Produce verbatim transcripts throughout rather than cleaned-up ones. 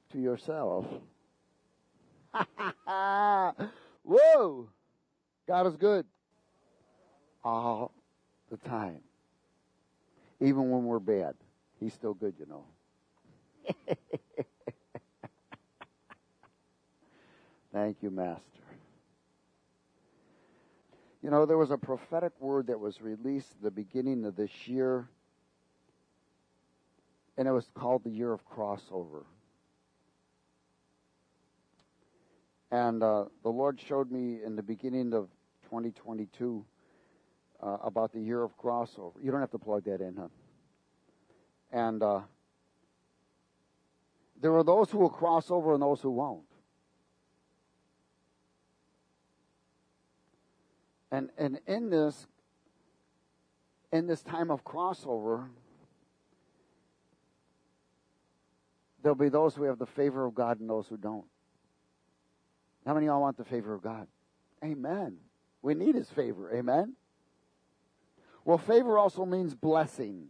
to yourself. Whoa! God is good all the time. Even when we're bad, He's still good, you know. Thank you, Master. You know, there was a prophetic word that was released at the beginning of this year, and it was called the year of crossover. And uh, the Lord showed me in the beginning of twenty twenty-two uh, about the year of crossover. You don't have to plug that in, huh? And uh, there are those who will cross over and those who won't. And and in this in this time of crossover, there'll be those who have the favor of God and those who don't. How many of y'all want the favor of God? Amen. We need His favor. Amen. Well, favor also means blessing.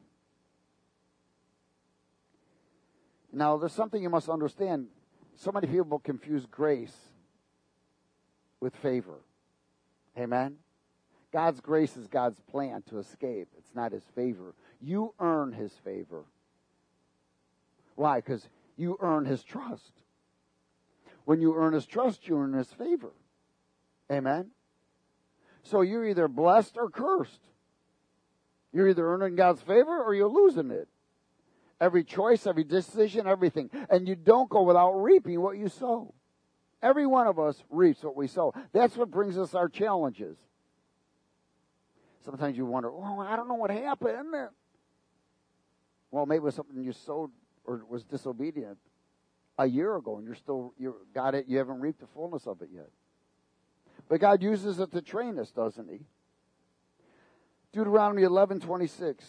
Now, there's something you must understand. So many people confuse grace with favor. Amen. God's grace is God's plan to escape. It's not His favor. You earn His favor. Why? Because you earn His trust. When you earn His trust, you earn His favor. Amen? So you're either blessed or cursed. You're either earning God's favor or you're losing it. Every choice, every decision, everything. And you don't go without reaping what you sow. Every one of us reaps what we sow. That's what brings us our challenges. Sometimes you wonder, oh, I don't know what happened. Well, maybe it was something you sowed or was disobedient a year ago, and you're still, you got it, you haven't reaped the fullness of it yet. But God uses it to train us, doesn't He? Deuteronomy eleven twenty-six.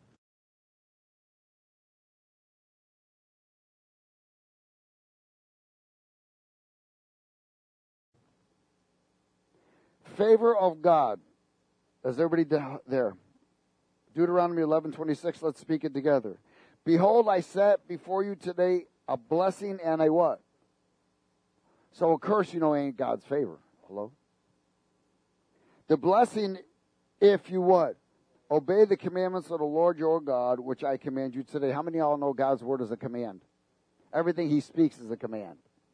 Favor of God. Is everybody there? Deuteronomy eleven twenty-six, let's speak it together. Behold, I set before you today a blessing and a what? So a curse, you know, ain't God's favor. Hello? The blessing, if you what? Obey the commandments of the Lord your God, which I command you today. How many of y'all know God's word is a command? Everything He speaks is a command.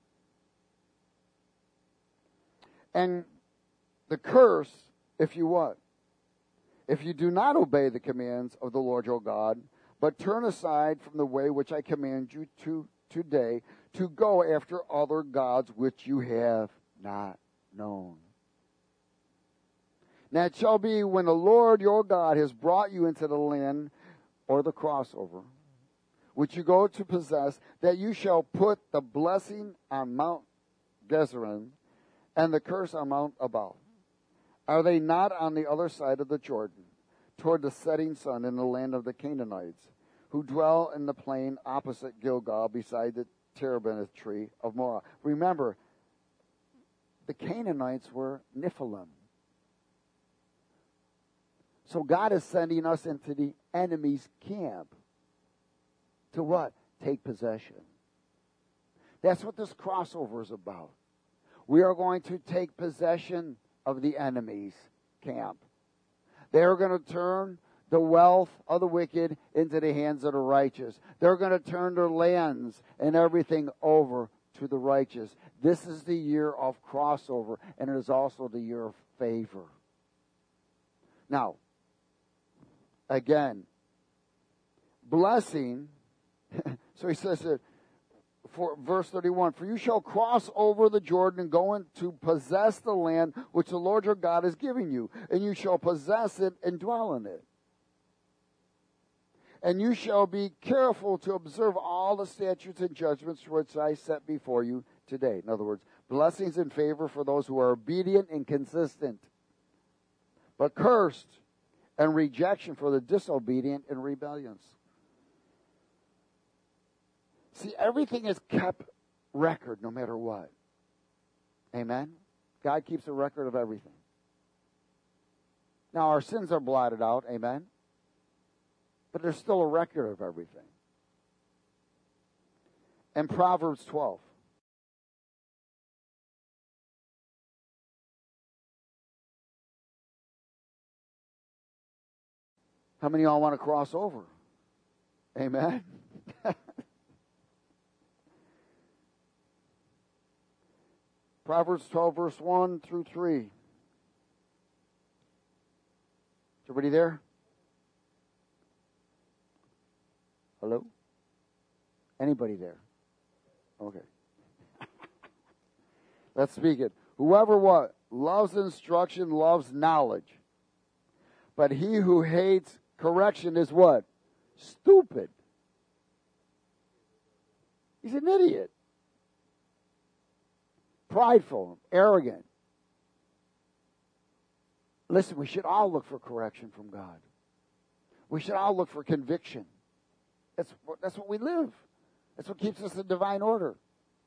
And the curse, if you what? If you do not obey the commands of the Lord your God, but turn aside from the way which I command you to today, to go after other gods which you have not known. Now it shall be when the Lord your God has brought you into the land, or the crossover, which you go to possess, that you shall put the blessing on Mount Gezerim and the curse on Mount Ebal. Are they not on the other side of the Jordan, toward the setting sun in the land of the Canaanites, who dwell in the plain opposite Gilgal, beside the terebinth tree of Morah? Remember, the Canaanites were Nephilim. So God is sending us into the enemy's camp. To what? Take possession. That's what this crossover is about. We are going to take possession of the enemy's camp. They are going to turn the wealth of the wicked into the hands of the righteous. They're going to turn their lands and everything over to the righteous. This is the year of crossover, and it is also the year of favor. Now, again, blessing, so he says that, for verse thirty-one, for you shall cross over the Jordan and go in to possess the land which the Lord your God is giving you, and you shall possess it and dwell in it. And you shall be careful to observe all the statutes and judgments which I set before you today. In other words, blessings and favor for those who are obedient and consistent, but cursed and rejection for the disobedient and rebellious. See, everything is kept record no matter what. Amen? God keeps a record of everything. Now, our sins are blotted out. Amen? But there's still a record of everything. And Proverbs twelve. How many of y'all want to cross over? Amen. Proverbs twelve, verse one through three. Is everybody there? Hello? Anybody there? Okay. Let's speak it. Whoever what? Loves instruction, loves knowledge. But he who hates correction is what? Stupid. He's an idiot. Prideful, arrogant. Listen, we should all look for correction from God. We should all look for conviction. That's, that's what we live. That's what keeps us in divine order.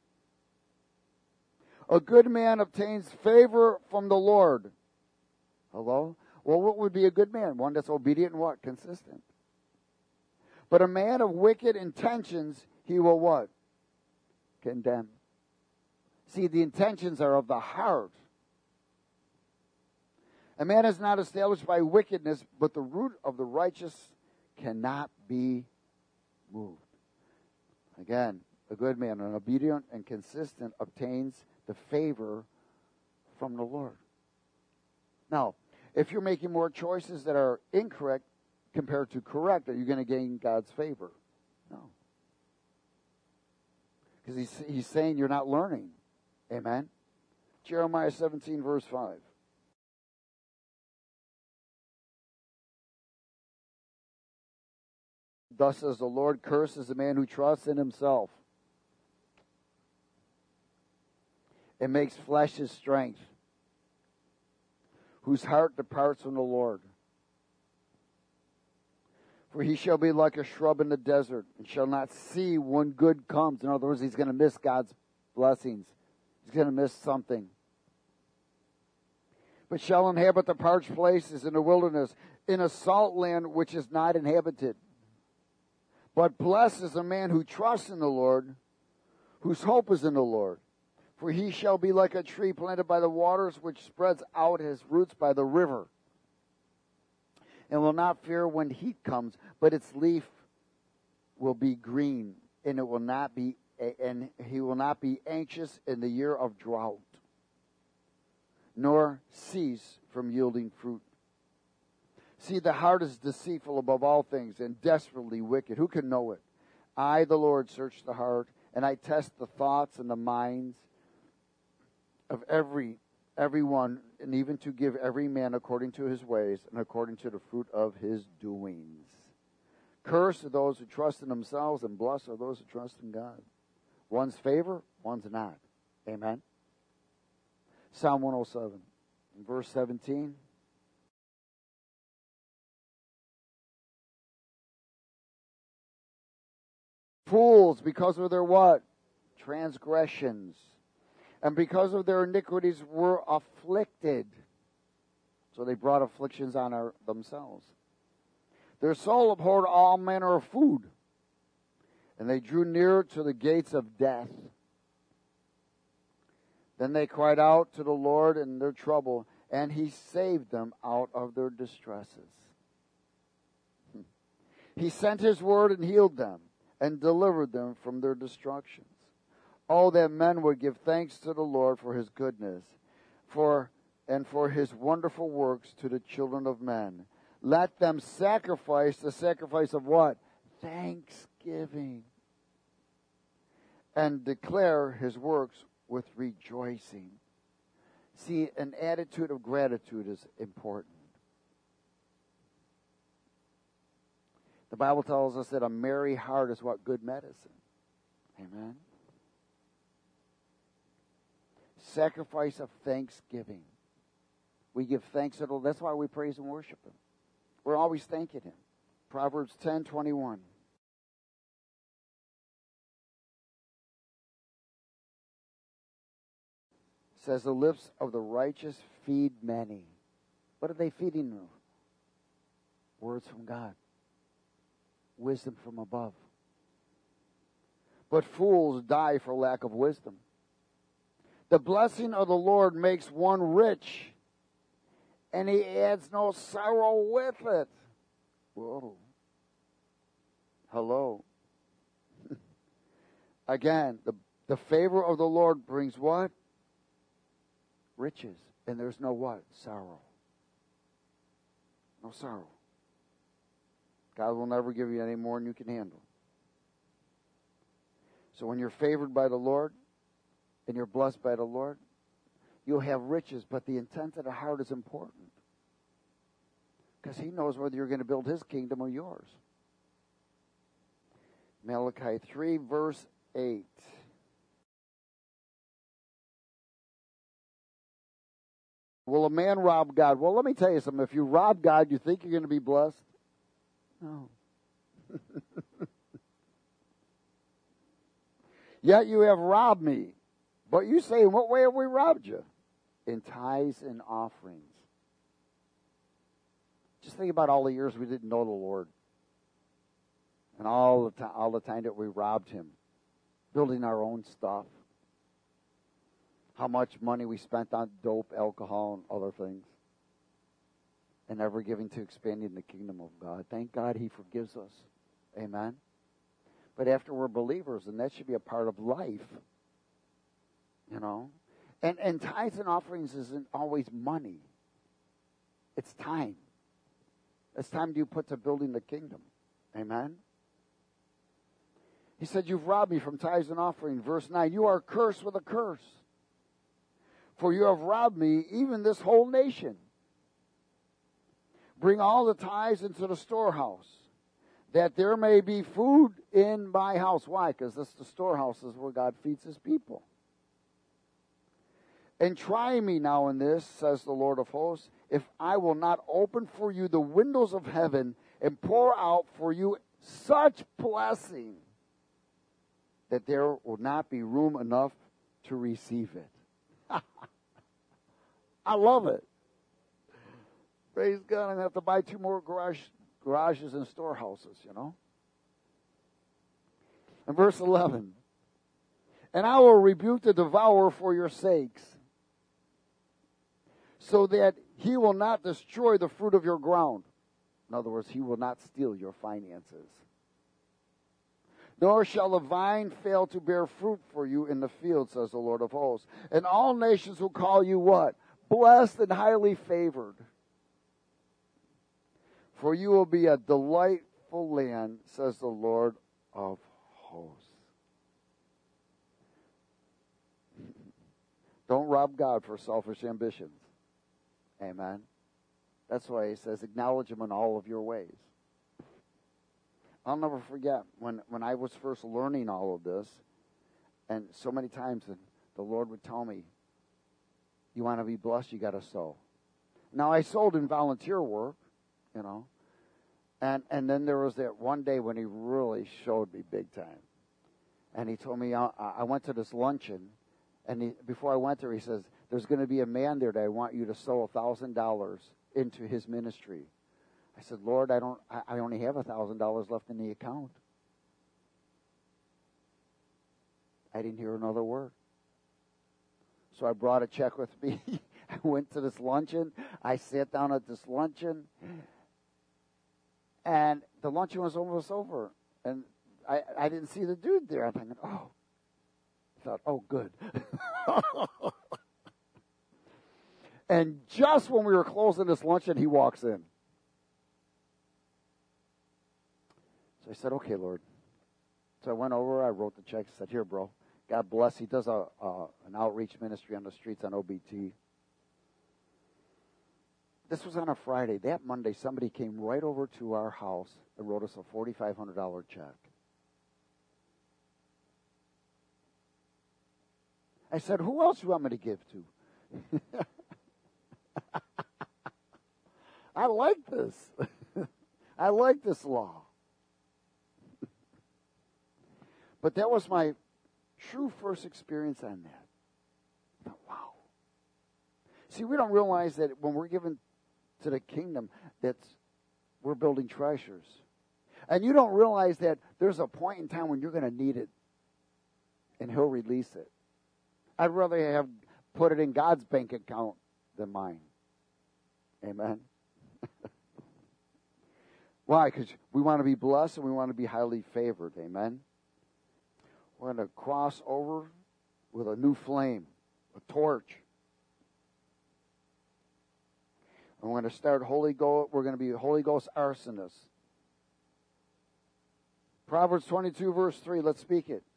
A good man obtains favor from the Lord. Hello? Well, what would be a good man? One that's obedient and what? Consistent. But a man of wicked intentions, he will what? Condemn. See, the intentions are of the heart. A man is not established by wickedness, but the root of the righteous cannot be moved. Again, a good man, an obedient and consistent, obtains the favor from the Lord. Now, if you're making more choices that are incorrect compared to correct, are you going to gain God's favor? No. Because he's, he's saying you're not learning. Amen? Jeremiah seventeen, verse five. Thus says the Lord, cursed is the man who trusts in himself and makes flesh his strength, whose heart departs from the Lord. For he shall be like a shrub in the desert, and shall not see when good comes. In other words, he's going to miss God's blessings. He's going to miss something. But shall inhabit the parched places in the wilderness, in a salt land which is not inhabited. But blessed is a man who trusts in the Lord, whose hope is in the Lord. For he shall be like a tree planted by the waters, which spreads out his roots by the river, and will not fear when heat comes, but its leaf will be green, and it will not be, and he will not be anxious in the year of drought, nor cease from yielding fruit. See, the heart is deceitful above all things and desperately wicked. Who can know it? I, the Lord, search the heart, and I test the thoughts and the minds of every everyone, and even to give every man according to his ways and according to the fruit of his doings. Cursed are those who trust in themselves, and blessed are those who trust in God. One's favor, one's not. Amen. Psalm one oh seven, verse seventeen. Fools, because of their what? Transgressions. And because of their iniquities were afflicted. So they brought afflictions on our, themselves. Their soul abhorred all manner of food. And they drew near to the gates of death. Then they cried out to the Lord in their trouble, and he saved them out of their distresses. He sent his word and healed them, and delivered them from their destructions. Oh, that men would give thanks to the Lord for his goodness, for and for his wonderful works to the children of men. Let them sacrifice the sacrifice of what? Thanksgiving. And declare his works with rejoicing. See, an attitude of gratitude is important. The Bible tells us that a merry heart is what? Good medicine. Amen. Sacrifice of thanksgiving. We give thanks to the Lord. That's why we praise and worship him. We're always thanking him. Proverbs ten twenty-one. Says the lips of the righteous feed many. What are they feeding them? Words from God. Wisdom from above. but fools die for lack of wisdom. The blessing of the Lord makes one rich, and he adds no sorrow with it. Whoa. Hello. Again, the, the favor of the Lord brings what? Riches. And there's no what? Sorrow. No sorrow. God will never give you any more than you can handle. So when you're favored by the Lord and you're blessed by the Lord, you'll have riches, but the intent of the heart is important. Because he knows whether you're going to build his kingdom or yours. Malachi three, verse eight. Will a man rob God? Well, let me tell you something. If you rob God, you think you're going to be blessed? No. Yet you have robbed me. But you say, in what way have we robbed you? In tithes and offerings. Just think about all the years we didn't know the Lord. And all the, to- all the time that we robbed him. Building our own stuff. How much money we spent on dope, alcohol, and other things. And never giving to expanding the kingdom of God. Thank God he forgives us. Amen. But after we're believers, and that should be a part of life. You know. And, and tithes and offerings isn't always money. It's time. It's time you put to building the kingdom. Amen. He said, you've robbed me from tithes and offering. Verse nine, you are cursed with a curse. For you have robbed me, even this whole nation. Bring all the tithes into the storehouse, that there may be food in my house. Why? Because this the storehouse is where God feeds his people. And try me now in this, says the Lord of hosts, if I will not open for you the windows of heaven and pour out for you such blessing that there will not be room enough to receive it. I love it. Praise God, I'm going to have to buy two more garage, garages and storehouses, you know. And verse eleven, and I will rebuke the devourer for your sakes, so that he will not destroy the fruit of your ground. In other words, he will not steal your finances. Nor shall the vine fail to bear fruit for you in the field, says the Lord of hosts. And all nations will call you what? Blessed and highly favored. For you will be a delightful land, says the Lord of hosts. Don't rob God for selfish ambitions. Amen. That's why he says, acknowledge him in all of your ways. I'll never forget when, when I was first learning all of this, and so many times the, the Lord would tell me, you want to be blessed, you got to sow. Now, I sold in volunteer work, you know, and, and then there was that one day when he really showed me big time. And he told me, I, I went to this luncheon, and he, before I went there, he says, there's going to be a man there that I want you to sow one thousand dollars into his ministry. I said, Lord, I don't. I, I only have one thousand dollars left in the account. I didn't hear another word. So I brought a check with me. I went to this luncheon. I sat down at this luncheon. And the luncheon was almost over. And I, I didn't see the dude there. I'm thinking, oh. I thought, oh, good. And just when we were closing this luncheon, he walks in. So I said, okay, Lord. So I went over, I wrote the check, I said, here, bro. God bless. He does a, a an outreach ministry on the streets on O B T. This was on a Friday. That Monday, somebody came right over to our house and wrote us a four thousand five hundred dollars check. I said, who else do you want me to give to? I like this. I like this law. But that was my true first experience on that. I thought, wow. See, we don't realize that when we're given to the kingdom, that we're building treasures. And you don't realize that there's a point in time when you're going to need it and he'll release it. I'd rather have put it in God's bank account than mine. Amen. Why? Because we want to be blessed and we want to be highly favored. Amen. We're going to cross over with a new flame, a torch. And we're going to start Holy Ghost. We're going to be Holy Ghost arsonists. Proverbs twenty-two, verse three. Let's speak it.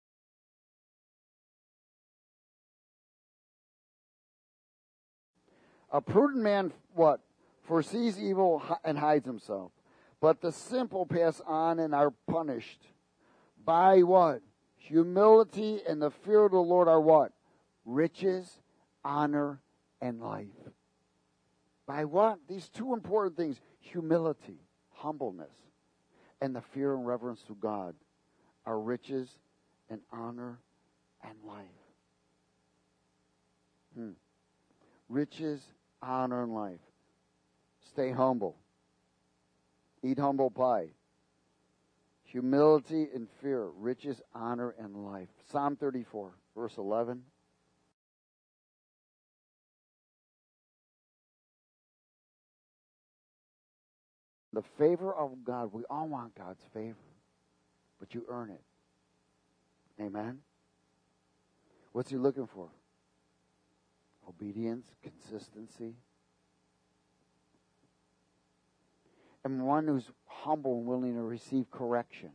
A prudent man, what? Foresees evil and hides himself. But the simple pass on and are punished. By what? Humility and the fear of the Lord are what? Riches, honor, and life. By what? These two important things. Humility, humbleness, and the fear and reverence to God are riches and honor and life. Hmm. Riches, honor, and life. Stay humble. Eat humble pie. Humility and fear, riches, honor, and life. Psalm thirty-four, verse eleven. The favor of God, we all want God's favor, but you earn it. Amen? What's he looking for? Obedience, consistency. And one who's humble and willing to receive correction.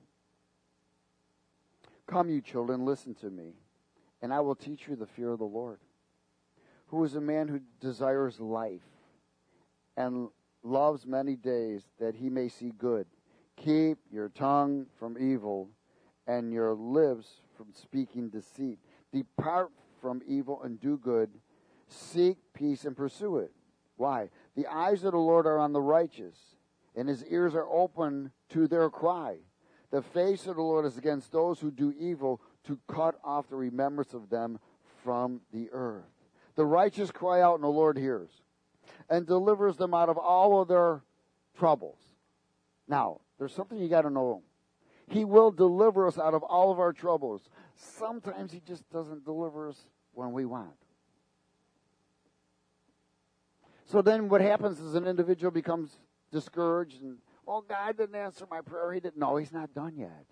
Come, you children, listen to me, and I will teach you the fear of the Lord. Who is a man who desires life and loves many days that he may see good. Keep your tongue from evil and your lips from speaking deceit. Depart from evil and do good. Seek peace and pursue it. Why? The eyes of the Lord are on the righteous, and his ears are open to their cry. The face of the Lord is against those who do evil, to cut off the remembrance of them from the earth. The righteous cry out, and the Lord hears, and delivers them out of all of their troubles. Now, there's something you got to know. He will deliver us out of all of our troubles. Sometimes he just doesn't deliver us when we want. So then what happens is an individual becomes discouraged and, oh, God didn't answer my prayer. He didn't. No, he's not done yet.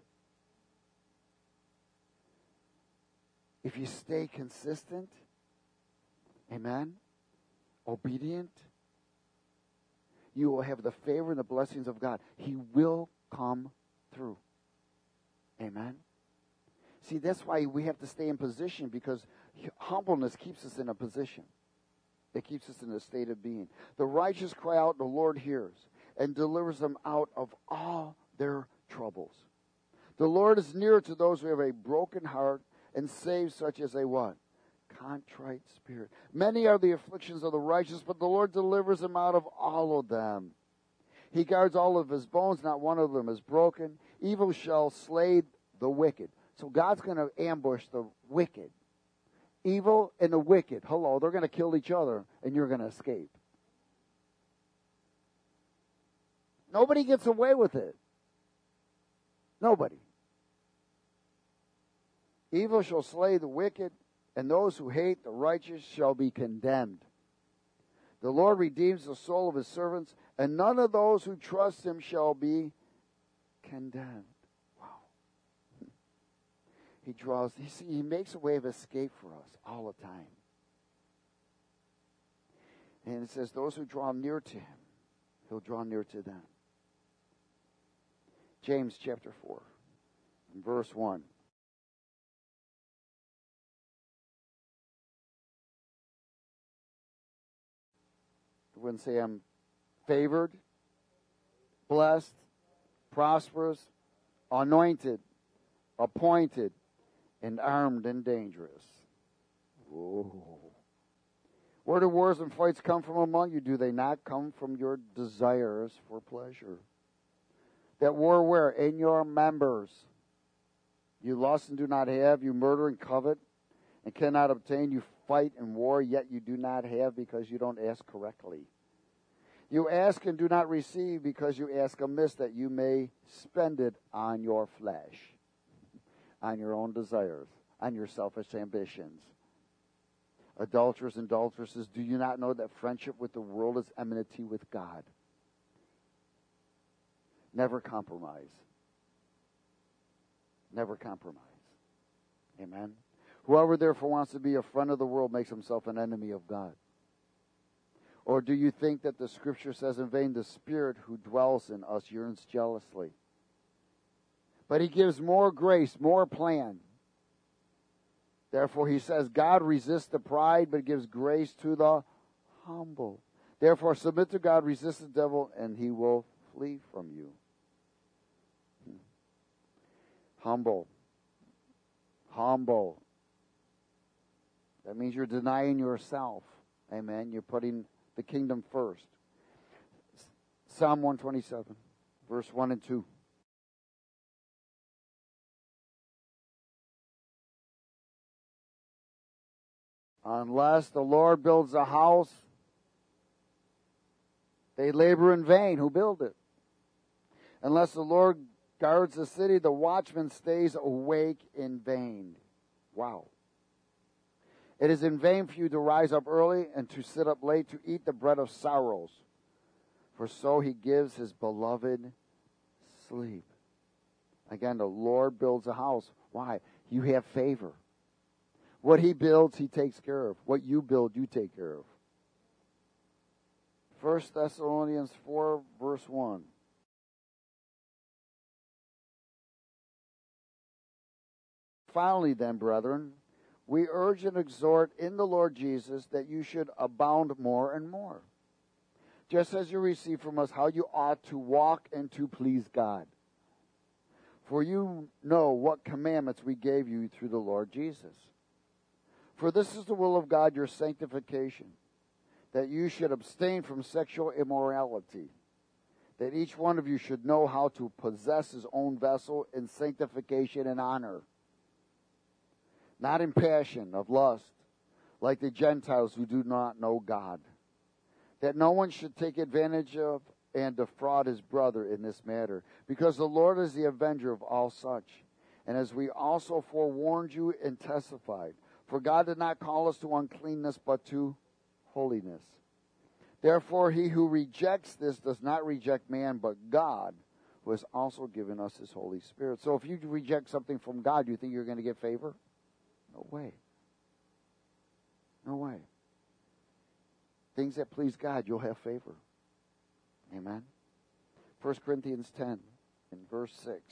If you stay consistent, amen, obedient, you will have the favor and the blessings of God. He will come through. Amen. See, that's why we have to stay in position, because humbleness keeps us in a position. It keeps us in a state of being. The righteous cry out, the Lord hears, and delivers them out of all their troubles. The Lord is near to those who have a broken heart, and saves such as a what? Contrite spirit. Many are the afflictions of the righteous, but the Lord delivers them out of all of them. He guards all of his bones, not one of them is broken. Evil shall slay the wicked. So God's going to ambush the wicked. Evil and the wicked, hello, they're going to kill each other, and you're going to escape. Nobody gets away with it. Nobody. Evil shall slay the wicked, and those who hate the righteous shall be condemned. The Lord redeems the soul of his servants, and none of those who trust him shall be condemned. Wow. He draws, he, see, he makes a way of escape for us all the time. And it says, those who draw near to him, he'll draw near to them. James chapter four, verse one. I wouldn't say I'm favored, blessed, prosperous, anointed, appointed, and armed and dangerous. Whoa. Where do wars and fights come from among you? Do they not come from your desires for pleasure? That war where? In your members. You lust and do not have, you murder and covet, and cannot obtain, you fight and war, yet you do not have because you don't ask correctly. You ask and do not receive because you ask amiss, that you may spend it on your flesh, on your own desires. on your selfish ambitions. Adulterers and adulteresses, do you not know that friendship with the world is enmity with God? Never compromise. Never compromise. Amen. Whoever therefore wants to be a friend of the world makes himself an enemy of God. Or do you think that the scripture says in vain, the Spirit who dwells in us yearns jealously? But he gives more grace, more plan. Therefore he says, God resists the pride, but gives grace to the humble. Therefore submit to God, resist the devil, and he will flee from you. Hmm. Humble. Humble. That means you're denying yourself. Amen. You're putting the kingdom first. Psalm one twenty-seven, verse one and two. Unless the Lord builds a house, they labor in vain who build it. Unless the Lord guards the city, the watchman stays awake in vain. Wow. It is in vain for you to rise up early and to sit up late to eat the bread of sorrows. For so he gives his beloved sleep. Again, the Lord builds a house. Why? You have favor. What he builds, he takes care of. What you build, you take care of. First Thessalonians four, verse one. Finally then, brethren, we urge and exhort in the Lord Jesus that you should abound more and more, just as you receive from us how you ought to walk and to please God. For you know what commandments we gave you through the Lord Jesus. For this is the will of God, your sanctification, that you should abstain from sexual immorality, that each one of you should know how to possess his own vessel in sanctification and honor, not in passion of lust, like the Gentiles who do not know God, that no one should take advantage of and defraud his brother in this matter, because the Lord is the avenger of all such. And as we also forewarned you and testified, for God did not call us to uncleanness, but to holiness. Therefore, he who rejects this does not reject man, but God, who has also given us his Holy Spirit. So if you reject something from God, you think you're going to get favor? No way. No way. Things that please God, you'll have favor. Amen. First Corinthians ten, in verse six.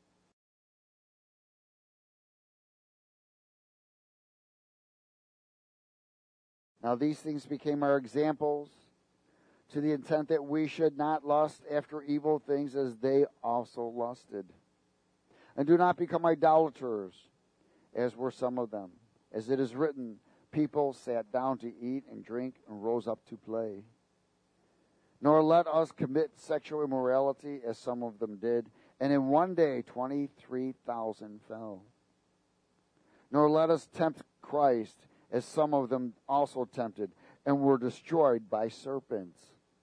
Now these things became our examples, to the intent that we should not lust after evil things as they also lusted. And do not become idolaters, as were some of them. As it is written, people sat down to eat and drink and rose up to play. Nor let us commit sexual immorality, as some of them did, and in one day twenty-three thousand fell. Nor let us tempt Christ, as some of them also tempted, and were destroyed by serpents.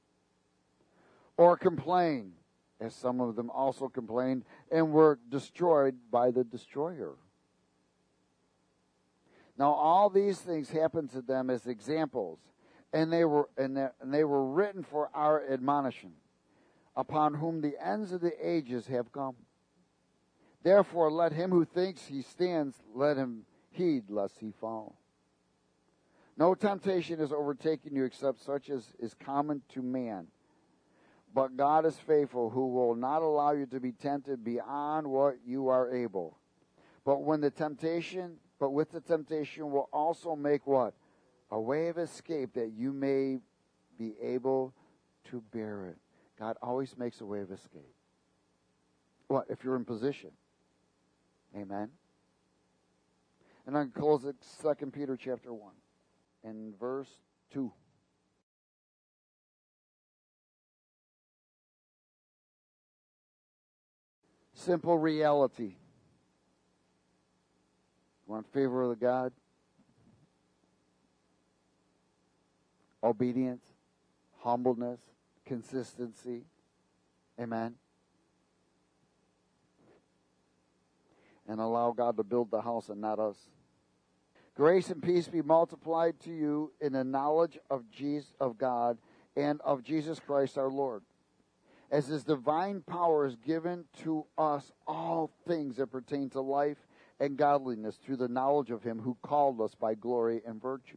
Or complain, as some of them also complained, and were destroyed by the destroyer. Now all these things happened to them as examples, and they were and they were written for our admonition, upon whom the ends of the ages have come. Therefore let him who thinks he stands, let him heed lest he fall. No temptation has overtaken you except such as is common to man. But God is faithful, who will not allow you to be tempted beyond what you are able. But when the temptation, but with the temptation will also make what? A way of escape, that you may be able to bear it. God always makes a way of escape. What? If you're in position. Amen. And I close at Second Peter chapter one. In verse two. Simple reality. Want favor of the God? Obedience, humbleness, consistency. Amen. and allow God to build the house and not us. Grace and peace be multiplied to you in the knowledge of Jesus, of God and of Jesus Christ our Lord, as His divine power is given to us all things that pertain to life and godliness through the knowledge of Him who called us by glory and virtue,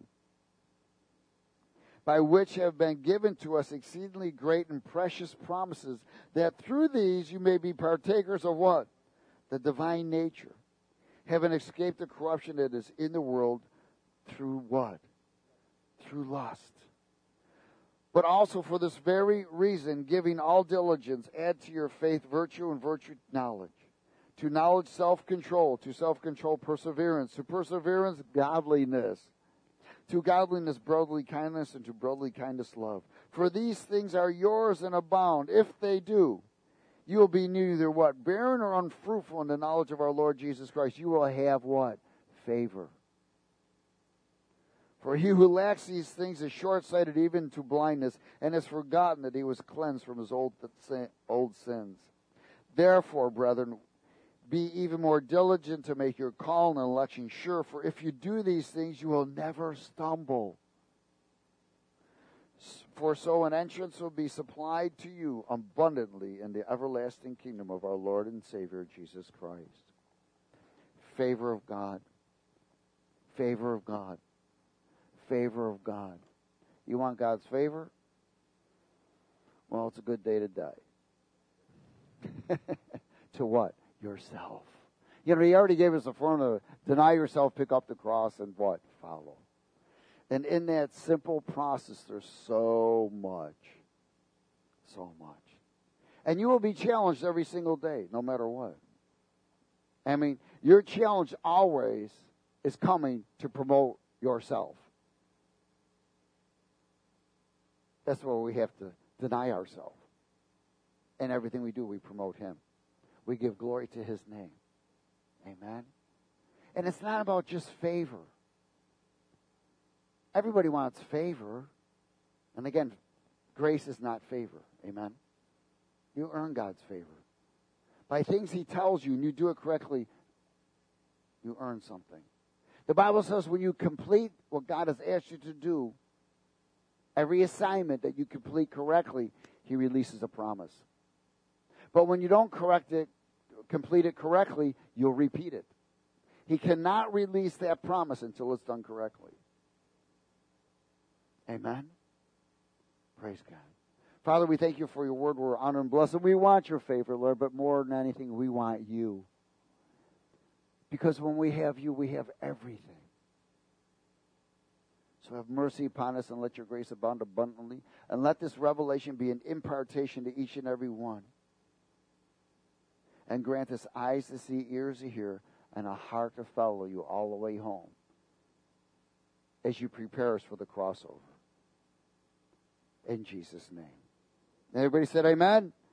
by which have been given to us exceedingly great and precious promises, that through these you may be partakers of what? The divine nature, having escaped the corruption that is in the world through what? Through lust. But also for this very reason, giving all diligence, add to your faith virtue, and virtue knowledge. To knowledge self-control, to self-control perseverance, to perseverance godliness, to godliness brotherly kindness, and to brotherly kindness love. For these things are yours and abound. If they do, you will be neither what? Barren or unfruitful in the knowledge of our Lord Jesus Christ. You will have what? Favor. For he who lacks these things is short-sighted even to blindness, and has forgotten that he was cleansed from his old, old sins. Therefore, brethren, be even more diligent to make your call and election sure, for if you do these things, you will never stumble. For so an entrance will be supplied to you abundantly in the everlasting kingdom of our Lord and Savior, Jesus Christ. Favor of God. Favor of God. Favor of God. You want God's favor? Well, it's a good day to die. To what? Yourself. You know, He already gave us a formula. Deny yourself, pick up the cross, and what? Follow. And in that simple process, there's so much. So much. And you will be challenged every single day, no matter what. I mean, your challenge always is coming to promote yourself. That's where we have to deny ourselves. And everything we do, we promote Him. We give glory to His name. Amen? And it's not about just favor. Everybody wants favor. And again, grace is not favor. Amen? You earn God's favor. By things He tells you and you do it correctly, you earn something. The Bible says when you complete what God has asked you to do, every assignment that you complete correctly, He releases a promise. But when you don't correct it, complete it correctly, you'll repeat it. He cannot release that promise until it's done correctly. Amen? Praise God. Father, we thank you for your word. We're honored and blessed. We want your favor, Lord, but more than anything, we want you. Because when we have you, we have everything. So have mercy upon us and let your grace abound abundantly. And let this revelation be an impartation to each and every one. And grant us eyes to see, ears to hear, and a heart to follow you all the way home as you prepare us for the crossover. In Jesus' name. Everybody said amen?